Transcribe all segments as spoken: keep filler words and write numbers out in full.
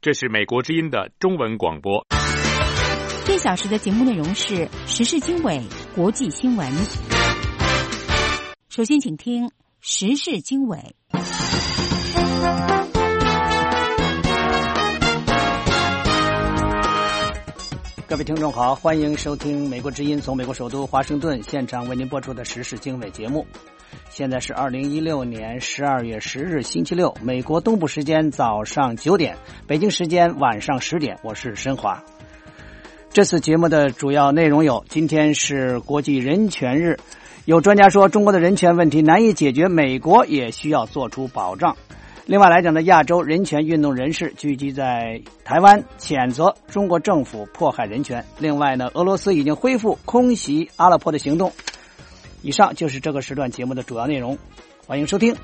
这是美国之音的中文广播。 这小时的节目内容是时事经纬、国际新闻。首先请听时事经纬。 各位听众好，欢迎收听美国之音从美国首都华盛顿现场为您播出的时事经纬节目。现在是二零一六年十二月十日星期六，美国东部时间早上九点，北京时间晚上十点，我是申华。这次节目的主要内容有：今天是国际人权日，有专家说中国的人权问题难以解决，美国也需要做出保障。另外来讲呢，亚洲人权运动人士聚集在台湾，谴责中国政府迫害人权。另外呢，俄罗斯已经恢复空袭阿勒颇的行动。以上就是这个时段节目的主要内容，欢迎收听。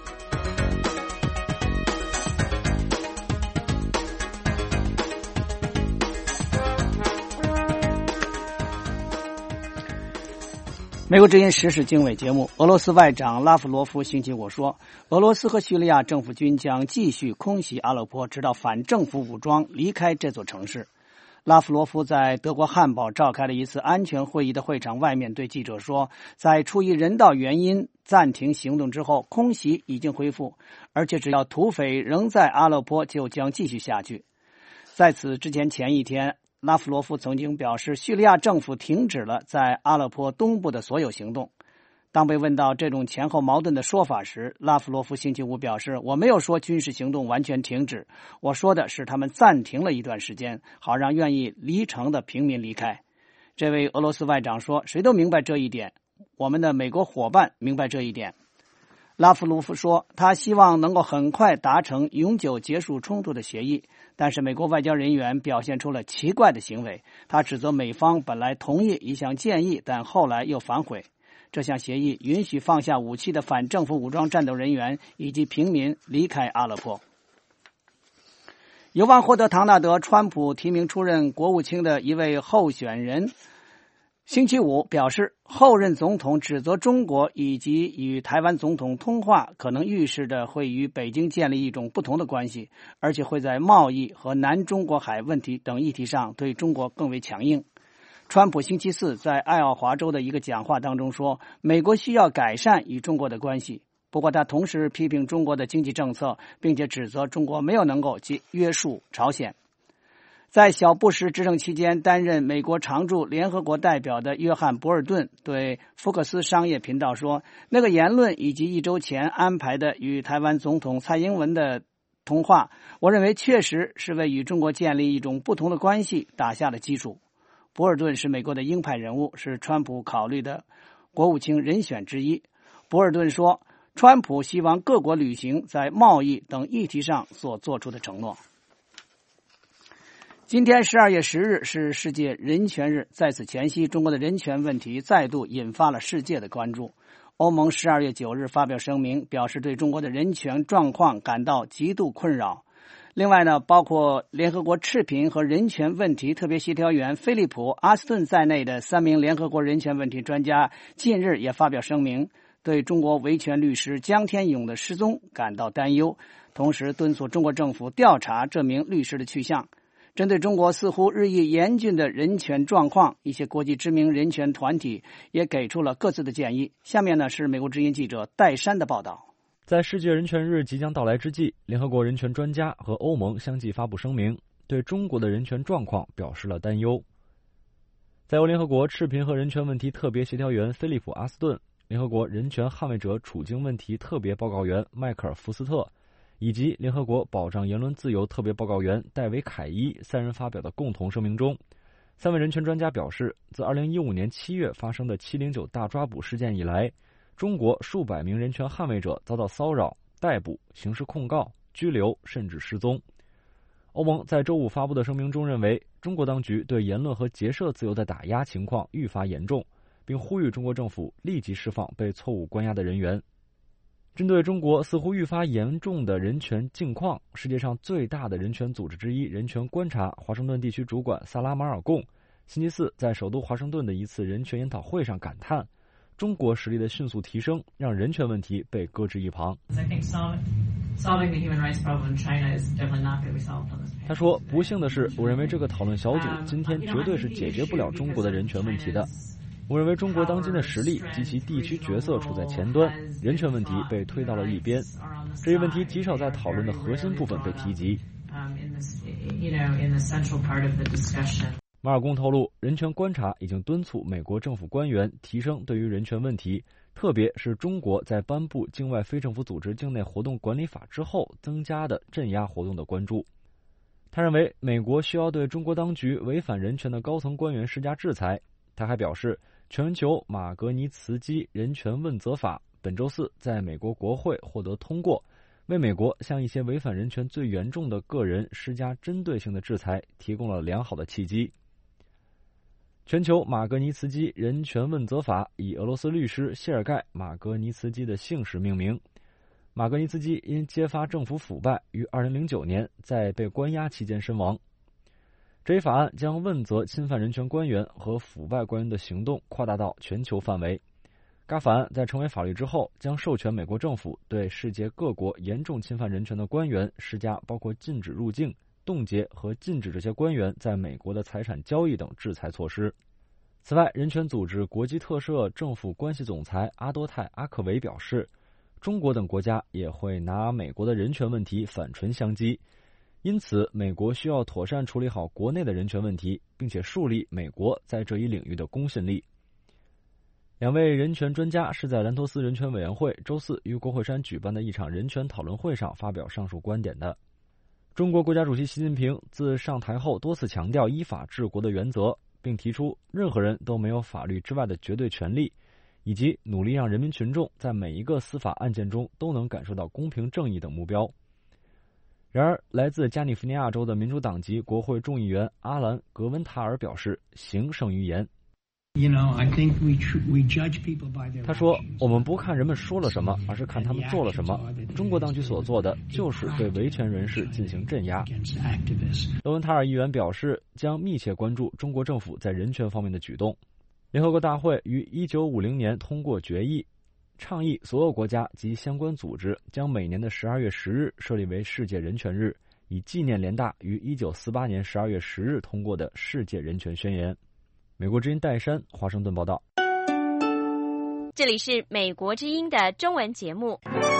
美国之音时事经纬节目，俄罗斯外长拉夫罗夫星期五说，俄罗斯和叙利亚政府军将继续空袭阿勒颇，直到反政府武装离开这座城市。拉夫罗夫在德国汉堡召开了一次安全会议的会场外面对记者说，在出于人道原因暂停行动之后，空袭已经恢复，而且只要土匪仍在阿勒颇就将继续下去。在此之前前一天，拉夫罗夫曾经表示，叙利亚政府停止了在阿勒颇东部的所有行动。当被问到这种前后矛盾的说法时，拉夫罗夫星期五表示，我没有说军事行动完全停止，我说的是他们暂停了一段时间，好让愿意离城的平民离开。这位俄罗斯外长说，谁都明白这一点，我们的美国伙伴明白这一点。拉夫罗夫说，他希望能够很快达成永久结束冲突的协议，但是美国外交人员表现出了奇怪的行为。他指责美方本来同意一项建议，但后来又反悔。这项协议允许放下武器的反政府武装战斗人员以及平民离开阿勒颇。有望获得唐纳德·川普提名出任国务卿的一位候选人星期五表示，后任总统指责中国以及与台湾总统通话，可能预示着会与北京建立一种不同的关系，而且会在贸易和南中国海问题等议题上对中国更为强硬。川普星期四在爱奥华州的一个讲话当中说，美国需要改善与中国的关系。不过他同时批评中国的经济政策，并且指责中国没有能够约束朝鲜。在小布什执政期间担任美国常驻联合国代表的约翰·博尔顿对福克斯商业频道说，那个言论以及一周前安排的与台湾总统蔡英文的通话，我认为确实是为与中国建立一种不同的关系打下了基础。博尔顿是美国的鹰派人物，是川普考虑的国务卿人选之一。博尔顿说，川普希望各国履行在贸易等议题上所做出的承诺。今天十二月十日是世界人权日，在此前夕，中国的人权问题再度引发了世界的关注。欧盟十二月九日发表声明，表示对中国的人权状况感到极度困扰。另外呢，包括联合国赤贫和人权问题特别协调员菲利普·阿斯顿在内的三名联合国人权问题专家近日也发表声明，对中国维权律师江天勇的失踪感到担忧，同时敦促中国政府调查这名律师的去向。针对中国似乎日益严峻的人权状况，一些国际知名人权团体也给出了各自的建议。下面呢是美国之音记者戴珊的报道。 在世界人权日即将到来之际，联合国人权专家和欧盟相继发布声明，对中国的人权状况表示了担忧。在由联合国赤贫和人权问题特别协调员菲利普·阿斯顿、联合国人权捍卫者处境问题特别报告员迈克尔·福斯特以及联合国保障言论自由特别报告员戴维·凯伊三人发表的共同声明中，三位人权专家表示，自二零一五年七月发生的七零九大抓捕事件以来，中国数百名人权捍卫者遭到骚扰、逮捕、刑事控告、拘留，甚至失踪。欧盟在周五发布的声明中认为，中国当局对言论和结社自由的打压情况愈发严重，并呼吁中国政府立即释放被错误关押的人员。针对中国似乎愈发严重的人权境况，世界上最大的人权组织之一人权观察华盛顿地区主管萨拉马尔贡星期四在首都华盛顿的一次人权研讨会上感叹，中国实力的迅速提升让人权问题被搁置一旁。 他说，不幸的是，我认为这个讨论小组今天绝对是解决不了中国的人权问题的。我认为中国当今的实力及其地区角色处在前端，人权问题被推到了一边，这一问题极少在讨论的核心部分被提及。马尔贡透露，人权观察已经敦促美国政府官员提升对于人权问题，特别是中国在颁布境外非政府组织境内活动管理法之后增加的镇压活动的关注。他认为美国需要对中国当局违反人权的高层官员施加制裁。他还表示，全球马格尼茨基人权问责法本周四在美国国会获得通过，为美国向一些违反人权最严重的个人施加针对性的制裁提供了良好的契机。全球马格尼茨基人权问责法以俄罗斯律师谢尔盖·马格尼茨基的姓氏命名。马格尼茨基因揭发政府腐败，于二零零九年在被关押期间身亡。这一法案将问责侵犯人权官员和腐败官员的行动扩大到全球范围。该法案在成为法律之后，将授权美国政府对世界各国严重侵犯人权的官员施加包括禁止入境、冻结和禁止这些官员在美国的财产交易等制裁措施。此外，人权组织国际特赦政府关系总裁阿多泰·阿克维表示，中国等国家也会拿美国的人权问题反唇相讥，因此美国需要妥善处理好国内的人权问题，并且树立美国在这一领域的公信力。两位人权专家是在兰托斯人权委员会周四于国会山举办的一场人权讨论会上发表上述观点的。中国国家主席习近平自上台后多次强调依法治国的原则，并提出任何人都没有法律之外的绝对权利，以及努力让人民群众在每一个司法案件中都能感受到公平正义等目标。然而，来自加利福尼亚州的民主党籍国会众议员阿兰·格温塔尔表示，行胜于言。他说，我们不看人们说了什么，而是看他们做了什么。中国当局所做的就是对维权人士进行镇压。格温塔尔议员表示，将密切关注中国政府在人权方面的举动。联合国大会于一九五零年通过决议，倡议所有国家及相关组织将每年的十二月十日设立为世界人权日，以纪念联大于一九四八年十二月十日通过的世界人权宣言。美国之音戴珊华盛顿报道。 这里是美国之音的中文节目。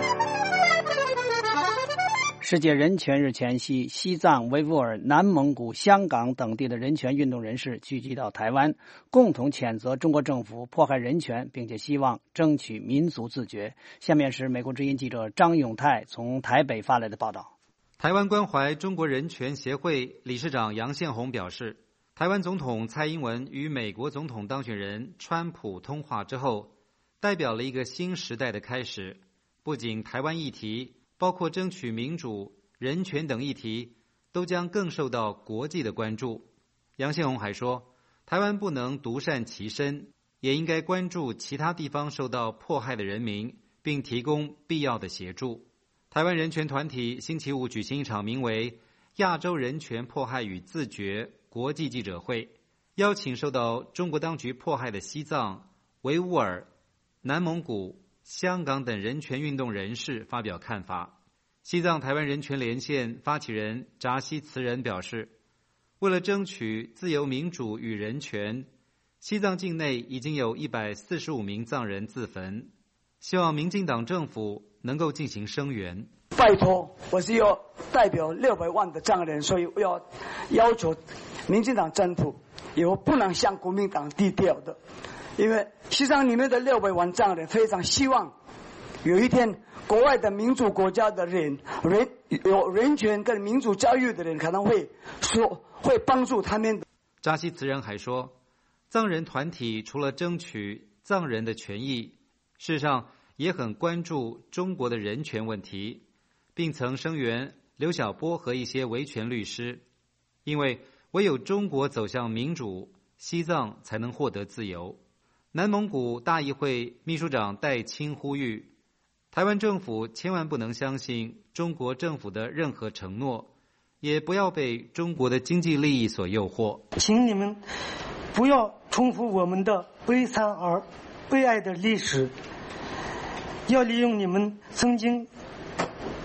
世界人权日前夕，西藏、维吾尔、南蒙古、香港等地的人权运动人士聚集到台湾，共同谴责中国政府迫害人权，并且希望争取民族自决。下面是美国之音记者张永泰从台北发来的报道。 台湾关怀中国人权协会理事长杨宪宏表示，台湾总统蔡英文与美国总统当选人川普通话之后，代表了一个新时代的开始。不仅台湾议题，包括争取民主、人权等议题，都将更受到国际的关注。杨宪宏还说，台湾不能独善其身，也应该关注其他地方受到迫害的人民，并提供必要的协助。台湾人权团体星期五举行一场名为“亚洲人权迫害与自决”国际记者会，邀请受到中国当局迫害的西藏、维吾尔、南蒙古、香港等人权运动人士发表看法。西藏台湾人权连线发起人扎西慈仁表示，为了争取自由民主与人权，西藏境内已经有一百四十五名藏人自焚，希望民进党政府能够进行声援。 拜托，我是要代表六百万的藏人，所以我要要求民进党政府以后不能向国民党低调的，因为西藏里面的六百万藏人非常希望有一天国外的民主国家的人人有人权跟民主教育的人可能会说会帮助他们的。 扎西慈仁还说，藏人团体除了争取藏人的权益，事实上也很关注中国的人权问题，并曾声援刘晓波和一些维权律师，因为唯有中国走向民主，西藏才能获得自由。南蒙古大议会秘书长戴青呼吁，台湾政府千万不能相信中国政府的任何承诺，也不要被中国的经济利益所诱惑。 请你们不要重复我们的悲惨而悲哀的历史，要利用你们曾经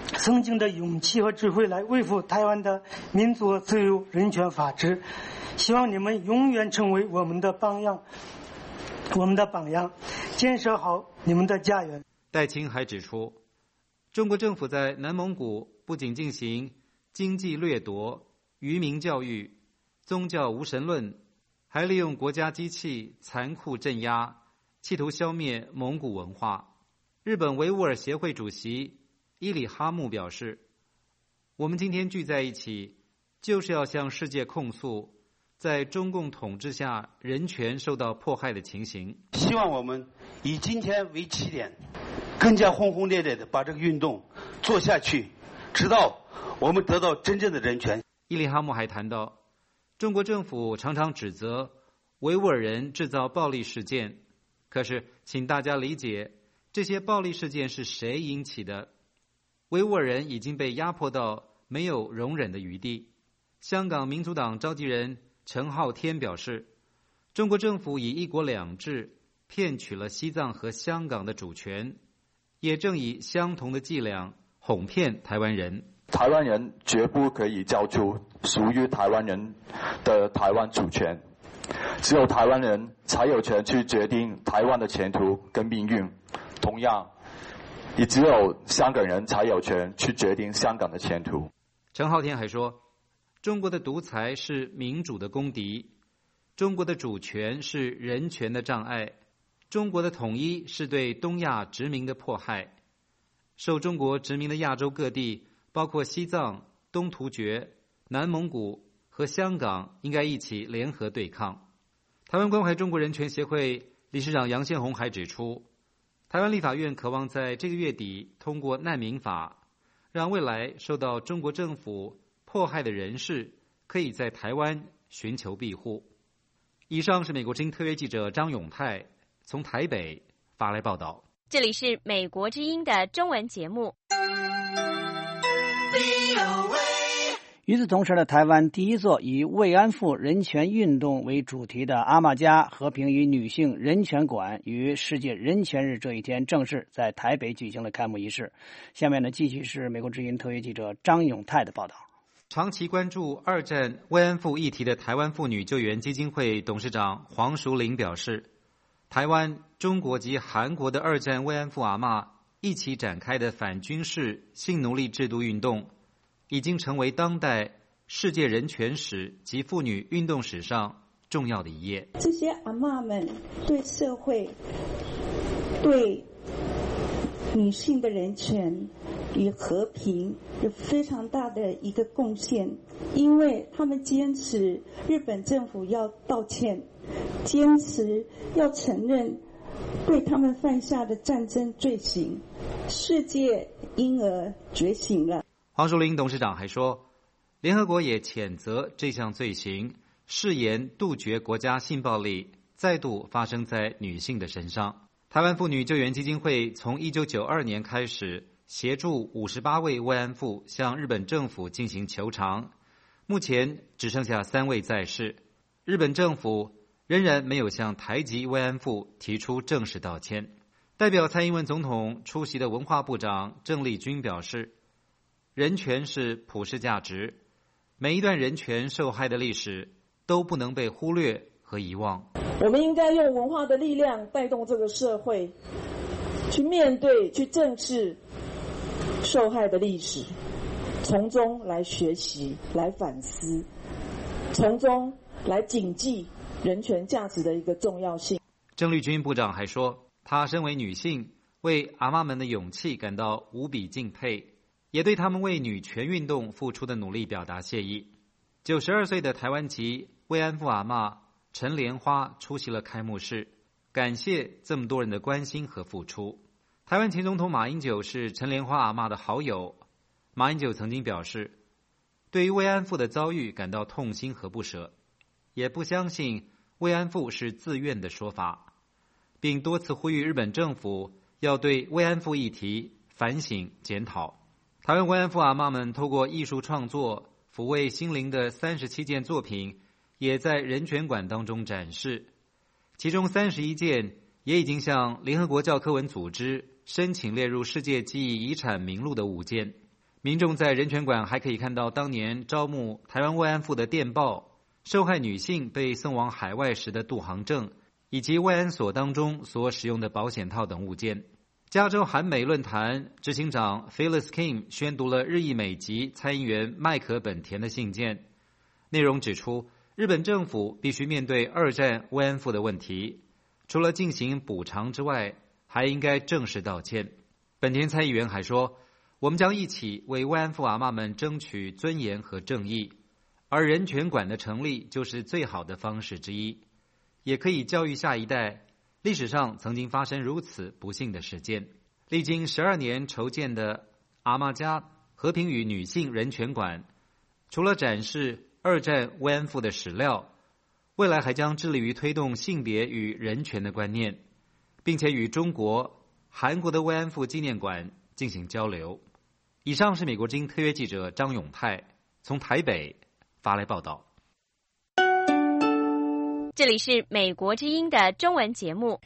曾经的勇气和智慧来维护台湾的民主、自由、人权、法治。希望你们永远成为我们的榜样，我们的榜样，建设好你们的家园。 戴清还指出，中国政府在南蒙古不仅进行经济掠夺、愚民教育、宗教无神论，还利用国家机器残酷镇压，企图消灭蒙古文化。日本维吾尔协会主席伊里哈木表示，我们今天聚在一起，就是要向世界控诉在中共统治下人权受到迫害的情形。 希望我们以今天为起点，更加轰轰烈烈地把这个运动做下去，直到我们得到真正的人权。 伊里哈木还谈到，中国政府常常指责维吾尔人制造暴力事件，可是请大家理解，这些暴力事件是谁引起的？维吾尔人已经被压迫到没有容忍的余地。香港民族党召集人陈浩天表示，中国政府以一国两制骗取了西藏和香港的主权，也正以相同的伎俩哄骗台湾人。 台湾人绝不可以交出属于台湾人的台湾主权，只有台湾人才有权去决定台湾的前途跟命运，同样也只有香港人才有权去决定香港的前途。 陈浩天还说，中国的独裁是民主的公敌，中国的主权是人权的障碍，中国的统一是对东亚殖民的迫害。受中国殖民的亚洲各地，包括西藏、东突厥、南蒙古和香港，应该一起联合对抗。台湾关怀中国人权协会理事长杨宪宏还指出，台湾立法院渴望在这个月底通过难民法，让未来受到中国政府迫害的人士可以在台湾寻求庇护。以上是美国之音特约记者张永泰从台北发来报道。 这里是美国之音的中文节目。 与此同时呢，台湾第一座以慰安妇人权运动为主题的阿玛家和平与女性人权馆于世界人权日这一天正式在台北举行了开幕仪式。下面呢，继续是美国之音特约记者张永泰的报道。 长期关注二战慰安妇议题的台湾妇女救援基金会董事长黄淑玲表示，台湾、中国及韩国的二战慰安妇阿嬷一起展开的反军事性奴隶制度运动，已经成为当代世界人权史及妇女运动史上重要的一页。 这些阿嬷们对社会、对女性的人权与和平有非常大的一个贡献，因为他们坚持日本政府要道歉，坚持要承认对他们犯下的战争罪行，世界因而觉醒了。 黄淑玲董事长还说，联合国也谴责这项罪行，誓言杜绝国家性暴力再度发生在女性的身上。台湾妇女救援基金会从一九九二年开始协助五十八位慰安妇向日本政府进行求偿，目前只剩下三位在世。日本政府仍然没有向台籍慰安妇提出正式道歉。代表蔡英文总统出席的文化部长郑丽君表示，人权是普世价值，每一段人权受害的历史都不能被忽略和遗忘。 我们应该用文化的力量带动这个社会去面对、去正视受害的历史，从中来学习、来反思，从中来谨记人权价值的一个重要性。 郑丽君部长还说，她身为女性，为阿嬷们的勇气感到无比敬佩，也对他们为女权运动付出的努力表达谢意。九十二岁的台湾籍慰安妇阿嬷陈莲花出席了开幕式，感谢这么多人的关心和付出。台湾前总统马英九是陈莲花阿嬷的好友，马英九曾经表示，对于慰安妇的遭遇感到痛心和不舍，也不相信慰安妇是自愿的说法，并多次呼吁日本政府要对慰安妇议题反省检讨。台湾慰安妇阿嬷们透过艺术创作抚慰心灵的三十七件作品也在人权馆当中展示，其中三十一件也已经向联合国教科文组织申请列入世界记忆遗产名录的五件。 民众在人权馆还可以看到当年招募台湾慰安妇的电报、受害女性被送往海外时的渡航证，以及慰安所当中所使用的保险套等物件。加州韩美论坛执行长 Phyllis Kim 宣读了日裔美籍参议员麦克本田的信件，内容指出，日本政府必须面对二战慰安妇的问题，除了进行补偿之外，还应该正式道歉。本田参议员还说，我们将一起为慰安妇阿嬷们争取尊严和正义，而人权馆的成立就是最好的方式之一，也可以教育下一代历史上曾经发生如此不幸的事件。历经十二年筹建的阿嬷家和平与女性人权馆，除了展示二战慰安妇的史料，未来还将致力于推动性别与人权的观念，并且与中国、韩国的慰安妇纪念馆进行交流。以上是美国之音特约记者张永泰从台北发来报道。 这里是美国之音的中文节目。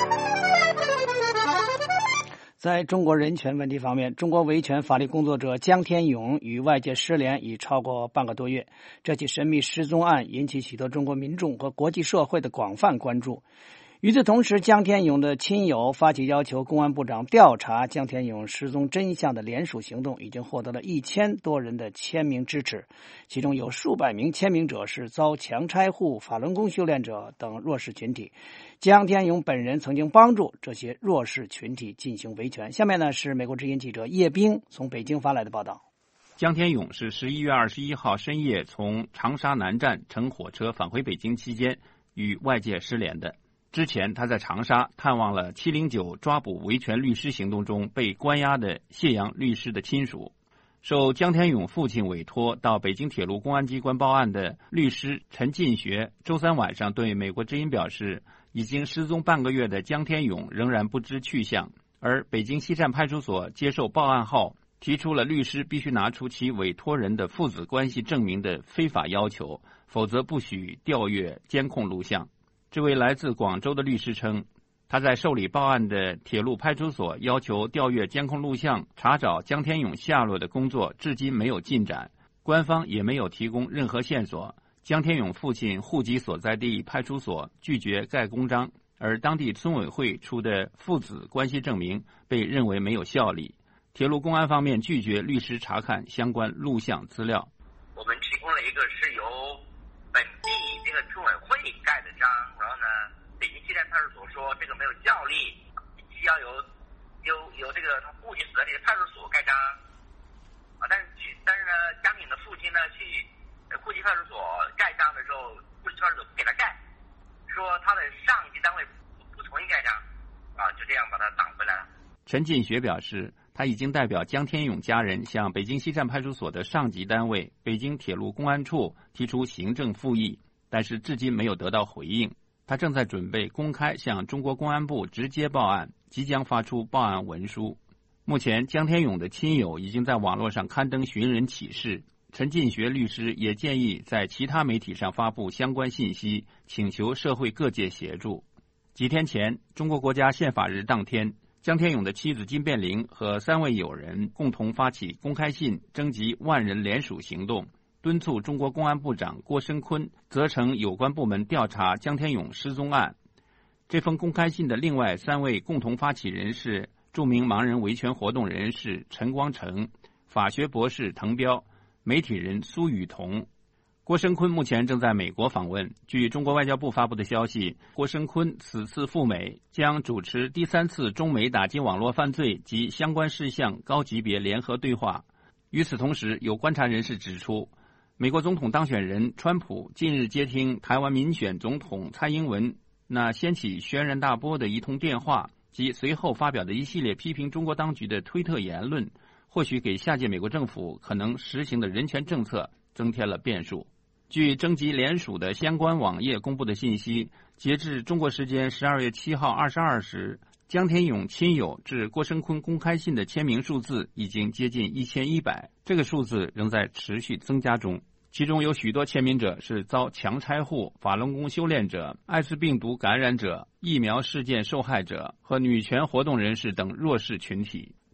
在中国人权问题方面，中国维权法律工作者江天勇与外界失联已超过半个多月。这起神秘失踪案引起许多中国民众和国际社会的广泛关注。与此同时，江天勇的亲友发起要求公安部长调查江天勇失踪真相的联署行动，已经获得了一千多人的签名支持，其中有数百名签名者是遭强拆户、法轮功修炼者等弱势群体。江天勇本人曾经帮助这些弱势群体进行维权。下面呢是美国之音记者叶冰从北京发来的报道。 江天勇是十一月二十一号深夜从长沙南站乘火车返回北京期间与外界失联的。之前他在长沙探望了七零九抓捕维权律师行动中被关押的谢阳律师的亲属。受江天勇父亲委托到北京铁路公安机关报案的律师陈进学周三晚上对美国之音表示，已经失踪半个月的江天勇仍然不知去向，而北京西站派出所接受报案后提出了律师必须拿出其委托人的父子关系证明的非法要求，否则不许调阅监控录像。这位来自广州的律师称，他在受理报案的铁路派出所要求调阅监控录像查找江天勇下落的工作至今没有进展，官方也没有提供任何线索。江天勇父亲户籍所在地派出所拒绝盖公章，而当地村委会出的父子关系证明被认为没有效力。铁路公安方面拒绝律师查看相关录像资料。 我们提供了一个是由本地这个村委会盖的章，然后呢，北京西站派出所说这个没有效力，需要由由由这个他户籍所在地的派出所盖章啊。但是但是呢，江天勇的父亲呢去户籍派出所盖章的时候，户籍派出所不给他盖，说他的上级单位不同意盖章啊，就这样把他挡回来了。 陈进学表示，他已经代表江天勇家人向北京西站派出所的上级单位北京铁路公安处提出行政复议，但是至今没有得到回应。他正在准备公开向中国公安部直接报案，即将发出报案文书。目前江天勇的亲友已经在网络上刊登寻人启事，陈进学律师也建议在其他媒体上发布相关信息，请求社会各界协助。几天前，中国国家宪法日当天，江天勇的妻子金变玲和三位友人共同发起公开信征集万人联署行动，敦促中国公安部长郭声琨责成有关部门调查江天勇失踪案。这封公开信的另外三位共同发起人是著名盲人维权活动人士陈光诚、法学博士滕彪、媒体人苏雨桐。郭声琨目前正在美国访问。据中国外交部发布的消息，郭声琨此次赴美将主持第三次中美打击网络犯罪及相关事项高级别联合对话。与此同时，有观察人士指出，美国总统当选人川普近日接听台湾民选总统蔡英文那掀起轩然大波的一通电话及随后发表的一系列批评中国当局的推特言论，或许给下届美国政府可能实行的人权政策增添了变数。据征集联署的相关网页公布的信息，截至中国时间十二月七号二十二时，江天勇亲友致郭声琨公开信的签名数字已经接近一千一百，这个数字仍在持续增加中。其中有许多签名者是遭强拆户、法轮功修炼者、艾滋病毒感染者、疫苗事件受害者和女权活动人士等弱势群体。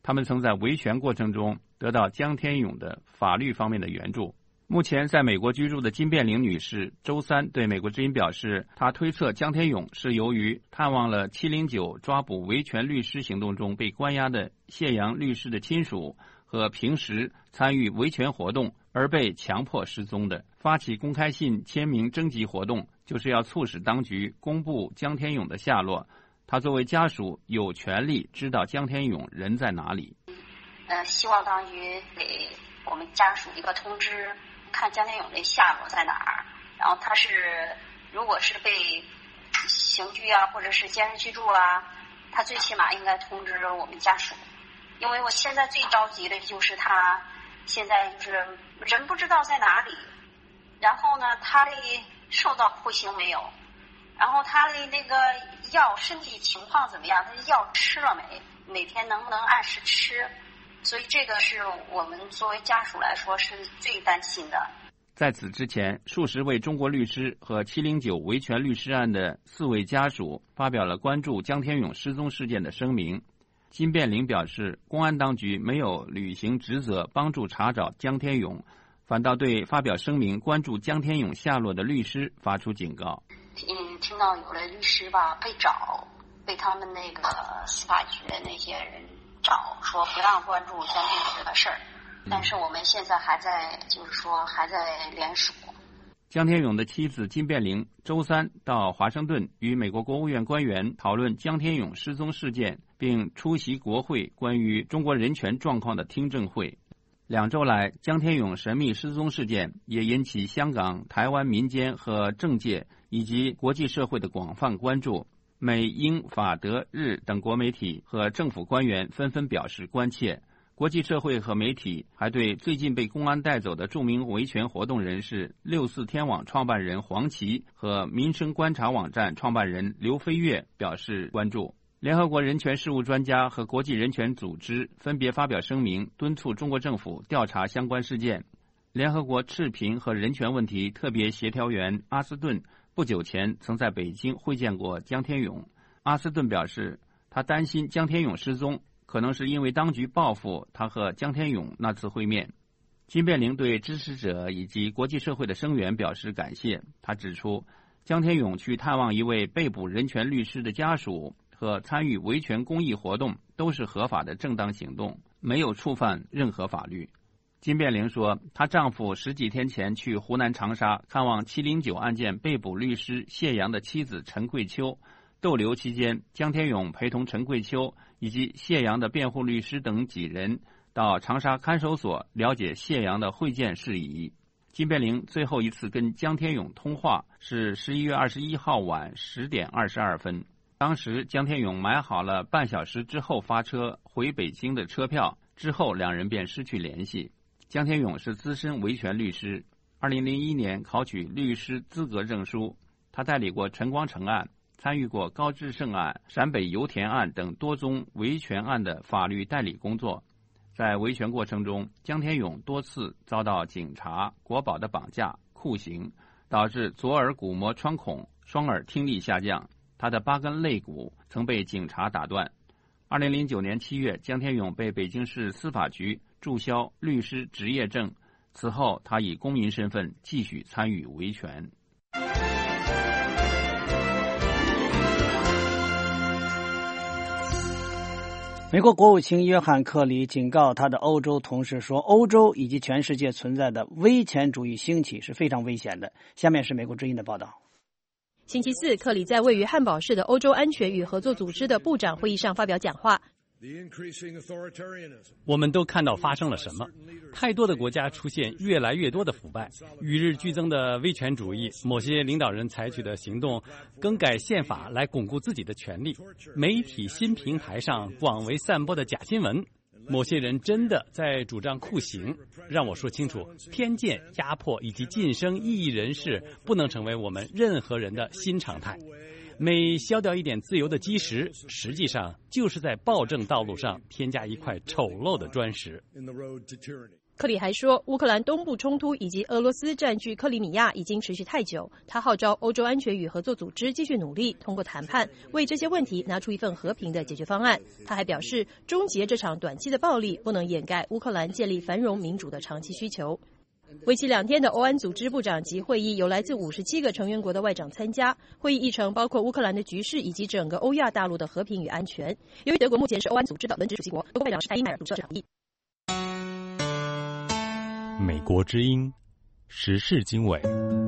他们曾在维权过程中得到江天勇的法律方面的援助。目前在美国居住的金变玲女士周三对美国之音表示，她推测江天勇是由于探望了七零九抓捕维权律师行动中被关押的谢阳律师的亲属和平时参与维权活动而被强迫失踪的。发起公开信签名征集活动，就是要促使当局公布江天勇的下落。他作为家属有权利知道江天勇人在哪里。 呃，希望当局给我们家属一个通知，看江天勇的下落在哪儿。然后他是如果是被刑拘啊，或者是监视居住啊，他最起码应该通知我们家属。因为我现在最着急的就是他现在就是人不知道在哪里，然后呢，他的受到酷刑没有？然后他的那个药身体情况怎么样？他的药吃了没？每天能不能按时吃？所以这个是我们作为家属来说是最担心的。 在此之前，数十位中国律师和七零九维权律师案的四位家属发表了关注江天勇失踪事件的声明。金变玲表示，公安当局没有履行职责帮助查找江天勇，反倒对发表声明关注江天勇下落的律师发出警告。 嗯，听到有的律师吧被找，被他们那个司法局的那些人找，说不让关注江天勇这个事儿。但是我们现在还在，就是说还在联署。 江天勇的妻子金变玲周三到华盛顿与美国国务院官员讨论江天勇失踪事件，并出席国会关于中国人权状况的听证会。两周来，江天勇神秘失踪事件也引起香港、台湾民间和政界以及国际社会的广泛关注。美、英、法、德、日等国媒体和政府官员纷纷表示关切。国际社会和媒体还对最近被公安带走的著名维权活动人士六四天网创办人黄琦和民生观察网站创办人刘飞跃表示关注。联合国人权事务专家和国际人权组织分别发表声明，敦促中国政府调查相关事件。联合国赤贫和人权问题特别协调员阿斯顿不久前曾在北京会见过江天勇。阿斯顿表示，他担心江天勇失踪可能是因为当局报复他和江天勇那次会面。金变玲对支持者以及国际社会的声援表示感谢。他指出，江天勇去探望一位被捕人权律师的家属和参与维权公益活动都是合法的正当行动，没有触犯任何法律。金变玲说，她丈夫十几天前去湖南长沙看望七零九案件被捕律师谢阳的妻子陈桂秋，逗留期间，江天勇陪同陈桂秋以及谢阳的辩护律师等几人到长沙看守所了解谢阳的会见事宜。金变玲最后一次跟江天勇通话是十一月二十一号晚十点二十二分，当时江天勇买好了半小时之后发车回北京的车票，之后两人便失去联系。江天勇是资深维权律师，二零零一年考取律师资格证书，他代理过陈光诚案，参与过高志胜案、陕北油田案等多宗维权案的法律代理工作。在维权过程中，江天勇多次遭到警察、国保的绑架、酷刑，导致左耳骨膜穿孔，双耳听力下降，他的八根肋骨曾被警察打断。二零零九年七月，江天勇被北京市司法局注销律师执业证，此后他以公民身份继续参与维权。 美国国务卿约翰·克里警告他的欧洲同事说，欧洲以及全世界存在的威权主义兴起是非常危险的。下面是美国之音的报道。 星期四，克里在位于汉堡市的欧洲安全与合作组织的部长会议上发表讲话。 我们都看到发生了什么，太多的国家出现越来越多的腐败，与日俱增的威权主义，某些领导人采取的行动更改宪法来巩固自己的权利，媒体新平台上广为散播的假新闻，某些人真的在主张酷刑。让我说清楚，偏见、压迫以及晋升异议人士不能成为我们任何人的新常态。每消掉一点自由的基石，实际上就是在暴政道路上添加一块丑陋的砖石。 克里还说，乌克兰东部冲突以及俄罗斯占据克里米亚已经持续太久，他号召欧洲安全与合作组织继续努力，通过谈判为这些问题拿出一份和平的解决方案。他还表示，终结这场短期的暴力不能掩盖乌克兰建立繁荣民主的长期需求。为期两天的欧安组织部长级会议有来自五十七个成员国的外长参加，会议议程包括乌克兰的局势以及整个欧亚大陆的和平与安全。由于德国目前是欧安组织的轮值主席国，德国外长施泰因迈尔主持这场会议。 美国之音时事经纬。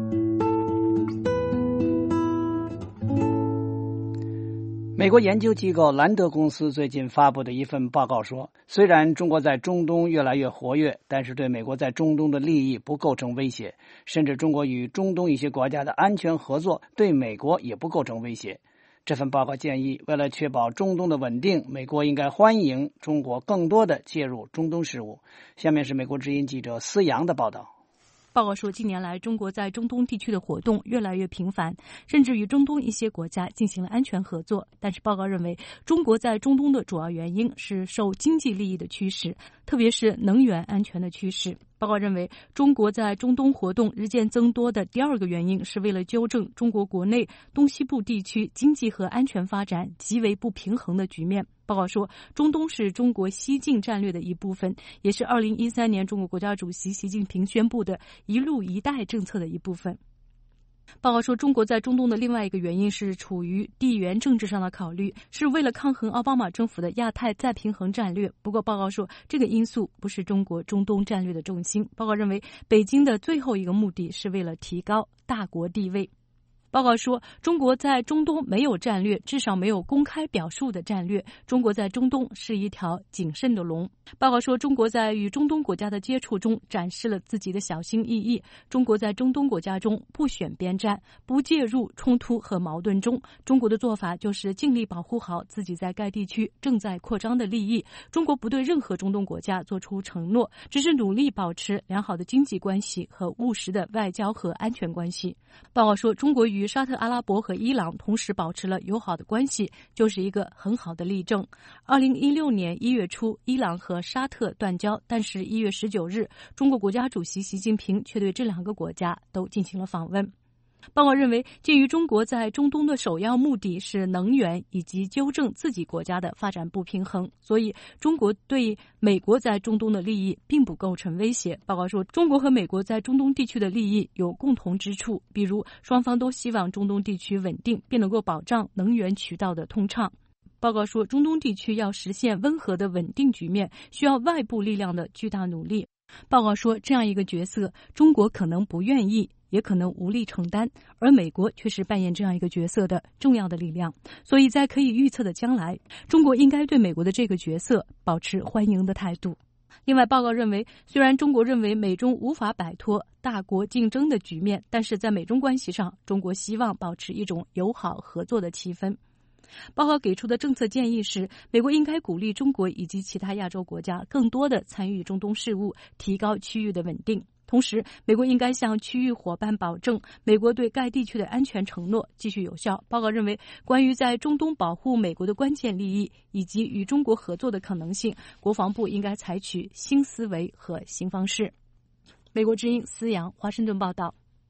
美国研究机构兰德公司最近发布的一份报告说，虽然中国在中东越来越活跃，但是对美国在中东的利益不构成威胁，甚至中国与中东一些国家的安全合作对美国也不构成威胁。这份报告建议，为了确保中东的稳定，美国应该欢迎中国更多的介入中东事务。下面是美国之音记者思阳的报道。 报告说，近年来中国在中东地区的活动越来越频繁，甚至与中东一些国家进行了安全合作。但是报告认为，中国在中东的主要原因是受经济利益的驱使，特别是能源安全的驱使。报告认为，中国在中东活动日渐增多的第二个原因是为了纠正中国国内东西部地区经济和安全发展极为不平衡的局面。报告说，中东是中国西进战略的一部分，也是二零一三年中国国家主席习近平宣布的一路一带政策的一部分。报告说，中国在中东的另外一个原因是处于地缘政治上的考虑，是为了抗衡奥巴马政府的亚太再平衡战略。不过报告说，这个因素不是中国中东战略的重心。报告认为，北京的最后一个目的是为了提高大国地位。报告说，中国在中东没有战略，至少没有公开表述的战略。中国在中东是一条谨慎的龙。报告说，中国在与中东国家的接触中展示了自己的小心翼翼。中国在中东国家中不选边站，不介入冲突和矛盾中。中国的做法就是尽力保护好自己在该地区正在扩张的利益。中国不对任何中东国家做出承诺，只是努力保持良好的经济关系和务实的外交和安全关系。报告说，中国与沙特阿拉伯和伊朗同时保持了友好的关系，就是一个很好的例证。二零一六年一月初，伊朗和沙特断交，但是一月十九日，中国国家主席习近平却对这两个国家都进行了访问。报告认为，鉴于中国在中东的首要目的是能源以及纠正自己国家的发展不平衡，所以中国对美国在中东的利益并不构成威胁。报告说，中国和美国在中东地区的利益有共同之处，比如双方都希望中东地区稳定，并能够保障能源渠道的通畅。报告说，中东地区要实现温和的稳定局面，需要外部力量的巨大努力。报告说，这样一个角色，中国可能不愿意，也可能无力承担，而美国却是扮演这样一个角色的重要的力量。所以在可以预测的将来，中国应该对美国的这个角色保持欢迎的态度。另外，报告认为，虽然中国认为美中无法摆脱大国竞争的局面，但是在美中关系上，中国希望保持一种友好合作的气氛。报告给出的政策建议是，美国应该鼓励中国以及其他亚洲国家更多的参与中东事务，提高区域的稳定。同时，美国应该向区域伙伴保证，美国对该地区的安全承诺继续有效。报告认为，关于在中东保护美国的关键利益以及与中国合作的可能性，国防部应该采取新思维和新方式。美国之音思阳，华盛顿报道。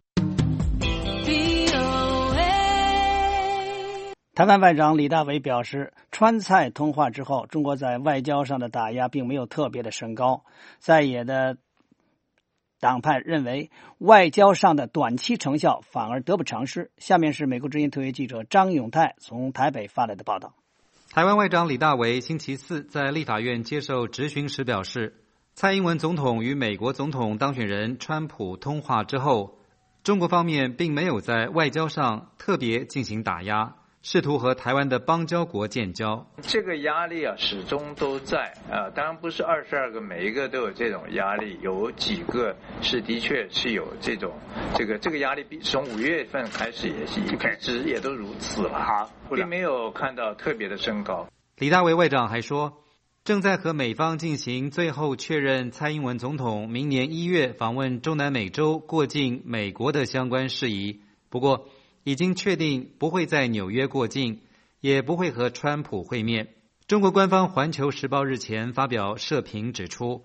台湾外长李大维表示，川菜通话之后，中国在外交上的打压并没有特别的升高。在野的党派认为，外交上的短期成效反而得不偿失。下面是美国之音特约记者张永泰从台北发来的报道。 台湾外长李大维星期四在立法院接受质询时表示，蔡英文总统与美国总统当选人川普通话之后，中国方面并没有在外交上特别进行打压，试图和台湾的邦交国建交。 这个压力啊，始终都在啊。当然不是二十二个每一个都有这种压力，有几个是的确是有这种这个这个压力，从五月份开始也是一直也都如此了哈，并没有看到特别的升高。 李大维外长还说，正在和美方进行最后确认蔡英文总统明年一月访问中南美洲过境美国的相关事宜，不过已经确定不会在纽约过境，也不会和川普会面。中国官方《环球时报》日前发表社评指出，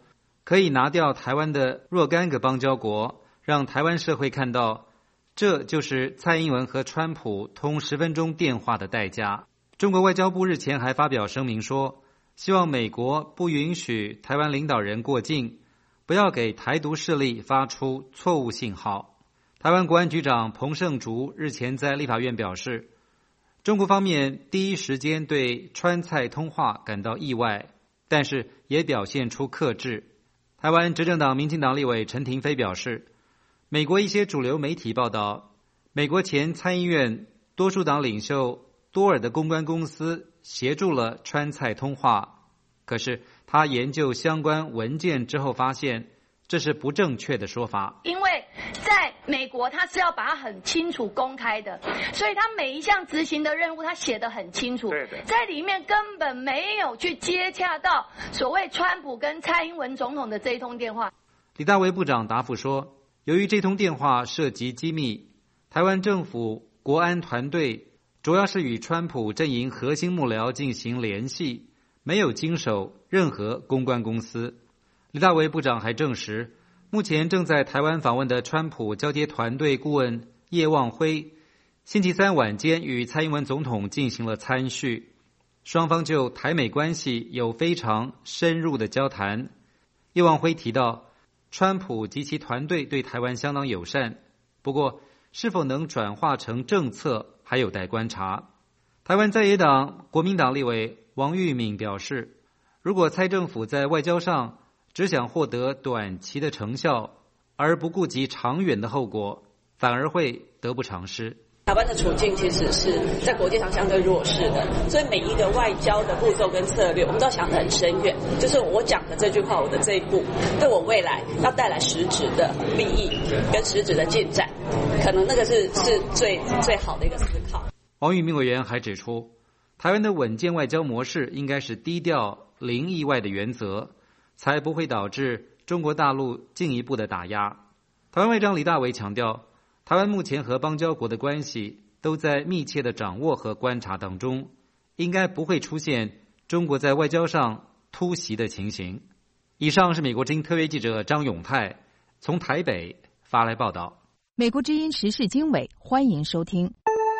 可以拿掉台湾的若干个邦交国，让台湾社会看到，这就是蔡英文和川普通十分钟电话的代价。中国外交部日前还发表声明说，希望美国不允许台湾领导人过境，不要给台独势力发出错误信号。台湾国安局长彭胜竹日前在立法院表示，中国方面第一时间对川蔡通话感到意外，但是也表现出克制。台湾执政党民进党立委陈亭妃表示，美国一些主流媒体报道，美国前参议院多数党领袖多尔的公关公司协助了川蔡通话，可是他研究相关文件之后发现，这是不正确的说法。 因为在美国他是要把它很清楚公开的，所以他每一项执行的任务他写得很清楚，对的，在里面根本没有去接洽到所谓川普跟蔡英文总统的这一通电话。 李大为部长答复说，由于这通电话涉及机密，台湾政府国安团队主要是与川普阵营核心幕僚进行联系，没有经手任何公关公司。李大为部长还证实，目前正在台湾访问的川普交接团队顾问叶望辉，星期三晚间与蔡英文总统进行了参叙，双方就台美关系有非常深入的交谈。叶望辉提到，川普及其团队对台湾相当友善，不过是否能转化成政策还有待观察。台湾在野党国民党立委王玉敏表示，如果蔡政府在外交上只想获得短期的成效，而不顾及长远的后果，反而会得不偿失。 台湾的处境其实是在国际上相对弱势的，所以每一个外交的步骤跟策略，我们都要想得很深远。就是我讲的这句话，我的这一步，对我未来要带来实质的利益跟实质的进展，可能那个是是最最好的一个思考。 王玉敏委员还指出，台湾的稳健外交模式应该是低调零意外的原则，才不会导致中国大陆进一步的打压。台湾外长李大为强调，台湾目前和邦交国的关系都在密切的掌握和观察当中，应该不会出现中国在外交上突袭的情形。以上是美国之音特约记者张永泰从台北发来报道。 美国之音时事经纬，欢迎收听。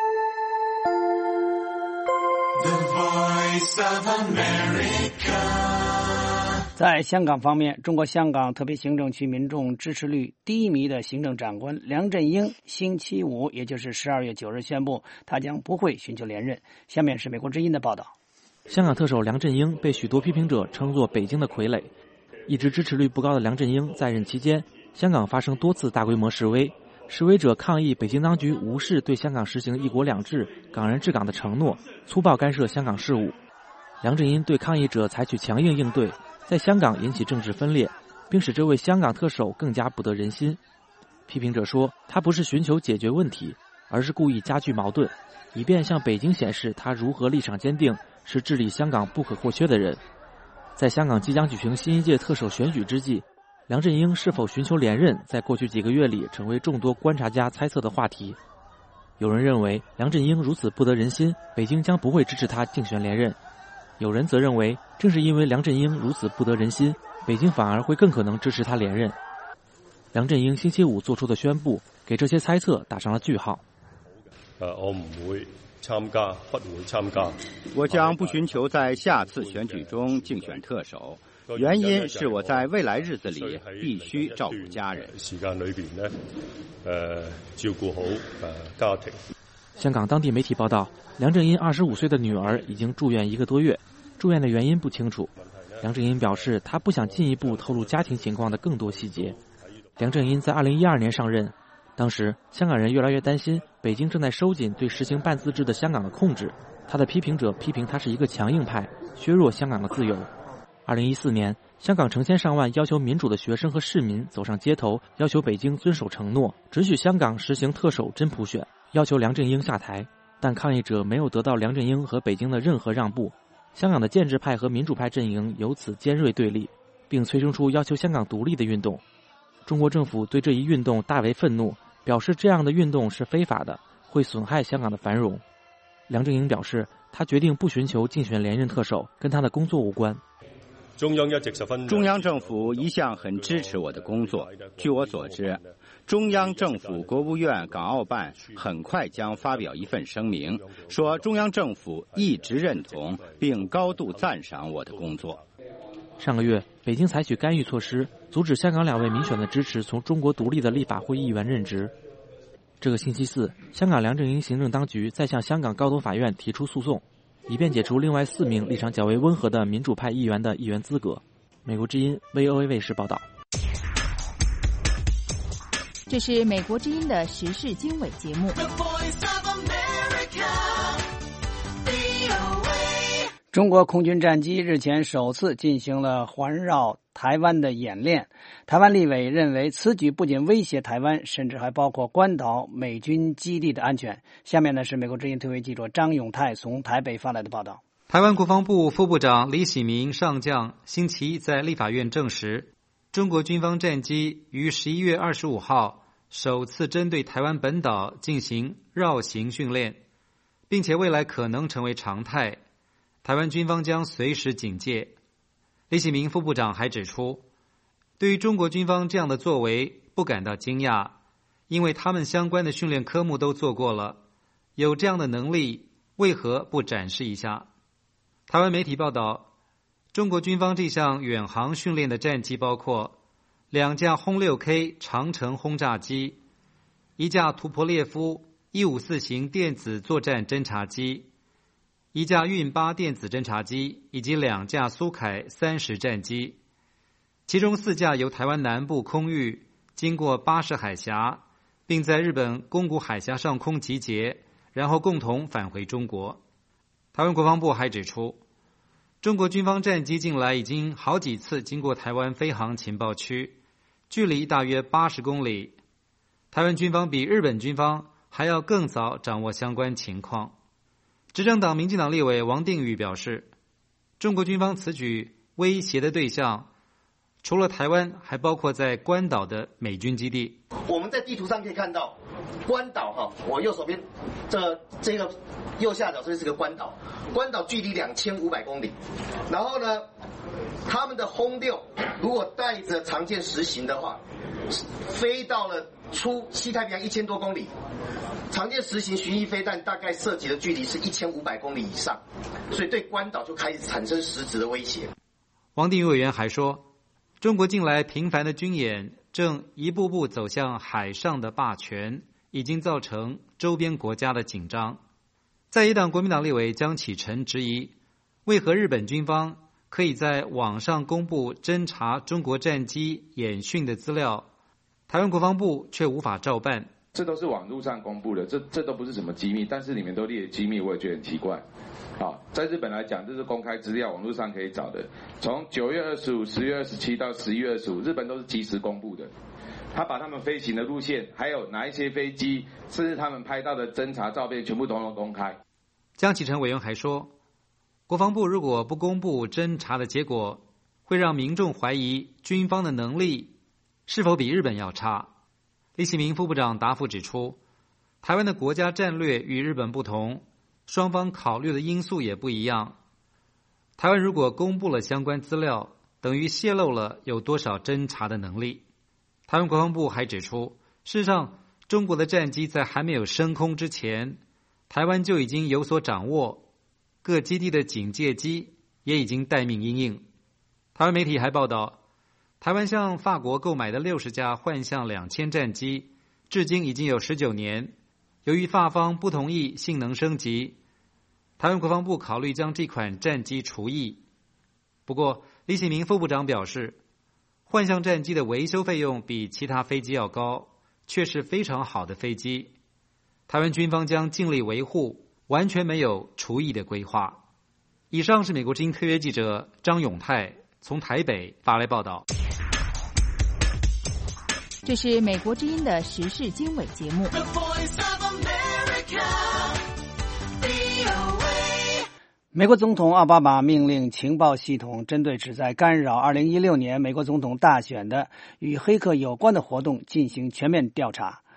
The Voice of America。 在香港方面，中国香港特别行政区民众支持率低迷的行政长官梁振英星期五，也就是十二月九日宣布，他将不会寻求连任。下面是美国之音的报道。 香港特首梁振英被许多批评者称作北京的傀儡。一直支持率不高的梁振英在任期间，香港发生多次大规模示威，示威者抗议北京当局无视对香港实行一国两制、港人治港的承诺，粗暴干涉香港事务。梁振英对抗议者采取强硬应对，在香港引起政治分裂，并使这位香港特首更加不得人心。批评者说，他不是寻求解决问题，而是故意加剧矛盾，以便向北京显示他如何立场坚定，是治理香港不可或缺的人。在香港即将举行新一届特首选举之际，梁振英是否寻求连任，在过去几个月里成为众多观察家猜测的话题。有人认为，梁振英如此不得人心，北京将不会支持他竞选连任。有人则认为，正是因为梁振英如此不得人心，北京反而会更可能支持他连任。梁振英星期五做出的宣布，给这些猜测打上了句号。 呃，我唔會參加，不會參加。 我將不尋求在下次選舉中競選特首，原因是我在未來日子裡必須照顧家人。 時間裏邊呢，誒照顧好誒家庭。 香港當地媒體報道，梁振英二十五歲的女兒已經住院一個多月，住院的原因不清楚。梁振英表示，他不想進一步透露家庭情況的更多細節。梁振英在二零一二年上任，當時香港人越來越擔心北京正在收緊對實行半自治的香港的控制。他的批評者批評他是一個強硬派，削弱香港的自由。二零一四年，香港成千上萬要求民主的學生和市民走上街頭，要求北京遵守承諾，准許香港實行特首真普選，要求梁振英下台。但抗議者沒有得到梁振英和北京的任何讓步，香港的建制派和民主派陣營由此尖銳對立，並催生出要求香港獨立的運動。中國政府對這一運動大為憤怒，表示這樣的運動是非法的，會損害香港的繁榮。梁振英表示，他決定不尋求競選連任特首，跟他的工作無關。 中央一直十分中央政府一向很支持我的工作。据我所知，中央政府国务院港澳办很快将发表一份声明，说中央政府一直认同并高度赞赏我的工作。 上个月，北京采取干预措施，阻止香港两位民选的支持从中国独立的立法会议员任职。这个星期四，香港梁振英行政当局再向香港高等法院提出诉讼，以便解除另外四名立场较为温和的民主派议员的议员资格。美国之音 V O A 卫视报道。 这是美国之音的时事经纬节目。 中国空军战机日前首次进行了环绕台湾的演练，台湾立委认为此举不仅威胁台湾，甚至还包括关岛美军基地的安全。下面呢是美国之音特约记者张永泰从台北发来的报道。 台湾国防部副部长李喜明上将星期一在立法院证实，中国军方战机于十一月二十五号首次针对台湾本岛进行绕行训练，并且未来可能成为常态。台湾军方将随时警戒。李喜明副部长还指出，对于中国军方这样的作为不感到惊讶，因为他们相关的训练科目都做过了，有这样的能力，为何不展示一下？台湾媒体报道，中国军方这项远航训练的战机包括两架轰 六 K 长程轰炸机，一架图波列夫一五四型电子作战侦察机，一架运八电子侦察机以及两架苏凯三十战机，其中四架由台湾南部空域经过巴士海峡，并在日本宫古海峡上空集结，然后共同返回中国。台湾国防部还指出，中国军方战机近来已经好几次经过台湾飞航情报区，距离大约八十公里。台湾军方比日本军方还要更早掌握相关情况。执政党民进党立委王定宇表示，中国军方此举威胁的对象除了台湾，还包括在关岛的美军基地。 我们在地图上可以看到，关岛哈，我右手边这这个右下角这是个关岛，关岛距离两千五百公里。然后呢，他们的轰六如果带着常见实行的话，飞到了出西太平洋一千多公里。常见实行巡弋飞弹大概涉及的距离是一千五百公里以上，所以对关岛就开始产生实质的威胁。 王定宇委员还说，中国近来频繁的军演正一步步走向海上的霸权，已经造成周边国家的紧张。在野党国民党立委江启臣质疑，为何日本军方可以在网上公布侦察中国战机演训的资料，台湾国防部却无法照办。 这都是网络上公布的，这这都不是什么机密，但是里面都列机密，我也觉得很奇怪。好，在日本来讲，这是公开资料，网络上可以找的。从九月二十五、十月二十七到十一月二十五，日本都是及时公布的。他把他们飞行的路线，还有哪一些飞机，甚至他们拍到的侦察照片，全部都能公开。 江启臣委员还说，国防部如果不公布侦察的结果，会让民众怀疑军方的能力是否比日本要差。李喜明副部长答复指出，台湾的国家战略与日本不同，双方考虑的因素也不一样。台湾如果公布了相关资料，等于泄露了有多少侦察的能力。台湾国防部还指出，事实上，中国的战机在还没有升空之前，台湾就已经有所掌握，各基地的警戒机也已经待命因应。台湾媒体还报道，台湾向法国购买的六十架幻象两千战机，至今已经有十九年。由于法方不同意性能升级，台湾国防部考虑将这款战机除役。不过，李喜明副部长表示，幻象战机的维修费用比其他飞机要高，却是非常好的飞机。台湾军方将尽力维护，完全没有除役的规划。以上是美国之音特约记者张永泰从台北发来报道。 这是美国之音的时事经纬节目。 美国总统奥巴马命令情报系统针对旨在干扰二零一六年美国总统大选的与黑客有关的活动进行全面调查。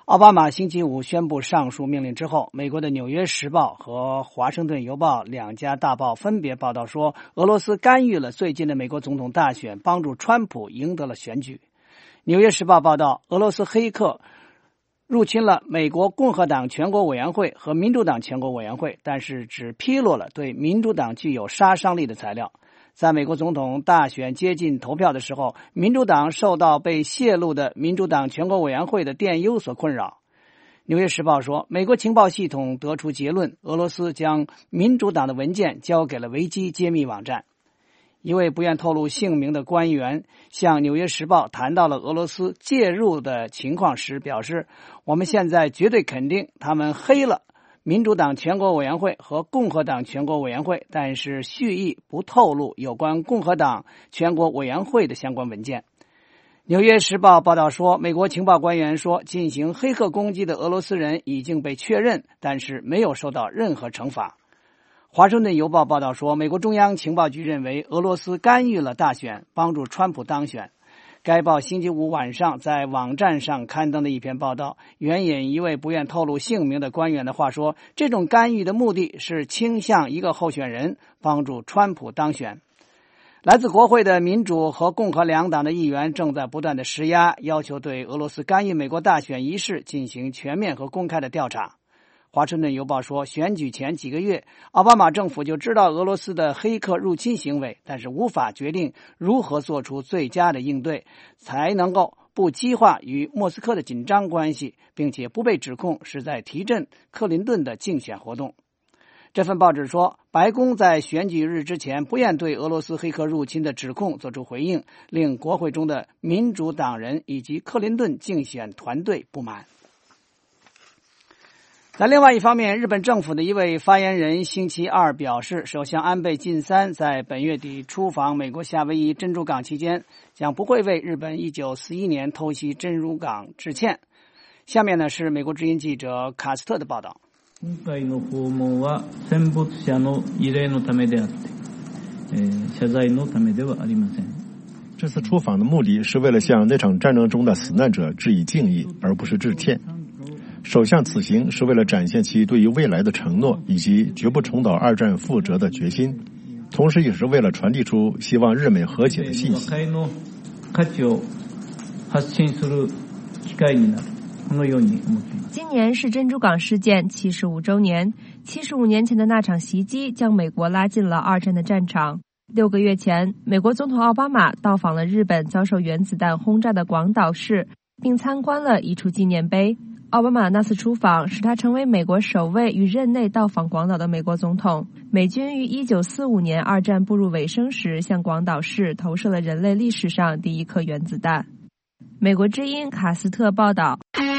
奥巴马星期五宣布上述命令之后，美国的《纽约时报》和《华盛顿邮报》两家大报分别报道说，俄罗斯干预了最近的美国总统大选，帮助川普赢得了选举。《纽约时报》报道，俄罗斯黑客入侵了美国共和党全国委员会和民主党全国委员会，但是只披露了对民主党具有杀伤力的材料。在美国总统大选接近投票的时候，民主党受到被泄露的民主党全国委员会的电邮所困扰。纽约时报说，美国情报系统得出结论，俄罗斯将民主党的文件交给了维基揭秘网站。一位不愿透露姓名的官员向纽约时报谈到了俄罗斯介入的情况时表示，我们现在绝对肯定他们黑了民主党全国委员会和共和党全国委员会，但是蓄意不透露有关共和党全国委员会的相关文件。纽约时报报道说，美国情报官员说，进行黑客攻击的俄罗斯人已经被确认，但是没有受到任何惩罚。华盛顿邮报报道说，美国中央情报局认为俄罗斯干预了大选，帮助川普当选。该报星期五晚上在网站上刊登的一篇报道，援引一位不愿透露姓名的官员的话说，这种干预的目的是倾向一个候选人，帮助川普当选。来自国会的民主和共和两党的议员正在不断的施压，要求对俄罗斯干预美国大选一事进行全面和公开的调查。华盛顿邮报说，选举前几个月，奥巴马政府就知道俄罗斯的黑客入侵行为，但是无法决定如何做出最佳的应对，才能够不激化与莫斯科的紧张关系，并且不被指控是在提振克林顿的竞选活动。这份报纸说，白宫在选举日之前不愿对俄罗斯黑客入侵的指控做出回应，令国会中的民主党人以及克林顿竞选团队不满。在另外一方面，日本政府的一位发言人星期二表示，首相安倍晋三在本月底出访美国夏威夷珍珠港期间，将不会为日本一九四一年偷袭珍珠港致歉。下面呢是美国之音记者卡斯特的报道。 今回の訪問は戦没者の慰霊のためであって、謝罪のためではありません。 这次出访的目的是为了向那场战争中的死难者致以敬意，而不是致歉。首相此行是为了展现其对于未来的承诺以及绝不重蹈二战覆辙的决心，同时也是为了传递出希望日美和解的信息。 今年是珍珠港事件七十五周年，七十五年前的那场袭击将美国拉进了二战的战场。六个月前，美国总统奥巴马到访了日本遭受原子弹轰炸的广岛市，并参观了一处纪念碑。奥巴马那次出访使他成为美国首位于任内到访广岛的美国总统。美军于一九四五年二战步入尾声时，向广岛市投射了人类历史上第一颗原子弹。美国之音卡斯特报道。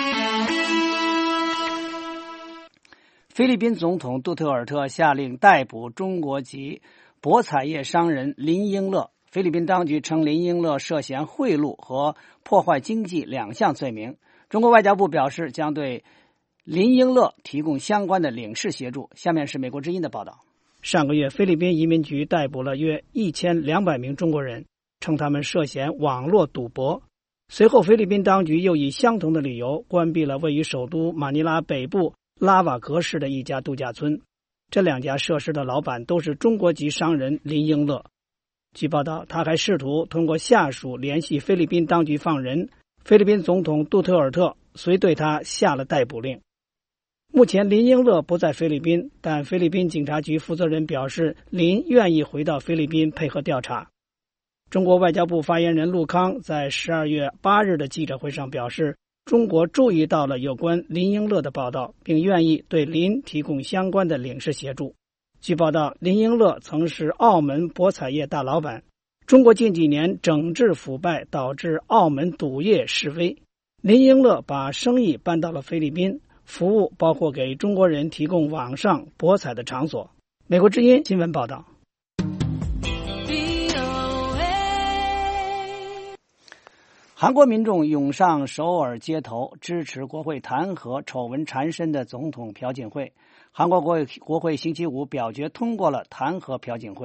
菲律宾总统杜特尔特下令逮捕中国籍博彩业商人林英乐。菲律宾当局称林英乐涉嫌贿赂和破坏经济两项罪名。中国外交部表示将对林英乐提供相关的领事协助。下面是美国之音的报道。上个月，菲律宾移民局逮捕了约一千两百名中国人，称他们涉嫌网络赌博。随后，菲律宾当局又以相同的理由关闭了位于首都马尼拉北部拉瓦格市的一家度假村。这两家设施的老板都是中国籍商人林英乐。据报道，他还试图通过下属联系菲律宾当局放人。菲律宾总统杜特尔特遂对他下了逮捕令。目前林英乐不在菲律宾，但菲律宾警察局负责人表示，林愿意回到菲律宾配合调查。中国外交部发言人陆康在十二月八日的记者会上表示，中国注意到了有关林英乐的报道，并愿意对林提供相关的领事协助。据报道，林英乐曾是澳门博彩业大老板。中国近几年整治腐败，导致澳门赌业式微。林英乐把生意搬到了菲律宾，服务包括给中国人提供网上博彩的场所。美国之音新闻报道。韩国民众涌上首尔街头，支持国会弹劾丑闻缠身的总统朴槿惠。韩国国会国会星期五表决通过了弹劾朴槿惠。